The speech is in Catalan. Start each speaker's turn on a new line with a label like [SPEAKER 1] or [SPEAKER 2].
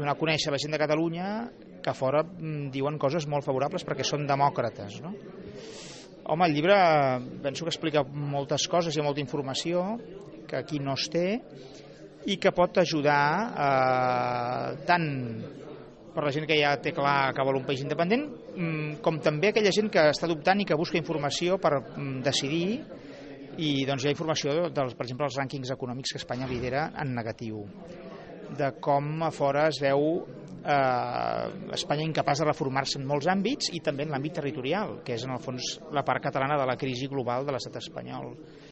[SPEAKER 1] donar a conèixer a la gent de Catalunya que a fora diuen coses molt favorables perquè són demòcrates, no? Home, el llibre penso que explica moltes coses, hi ha molta informació que aquí no es té i que pot ajudar tant per la gent que ja té clar que vol un país independent, com també aquella gent que està dubtant i que busca informació per decidir, i doncs hi ha informació, per exemple, dels rànquings econòmics que Espanya lidera en negatiu, de com a fora es veu Espanya incapaç de reformar-se en molts àmbits i també en l'àmbit territorial, que és en el fons la part catalana de la crisi global de l'estat espanyol.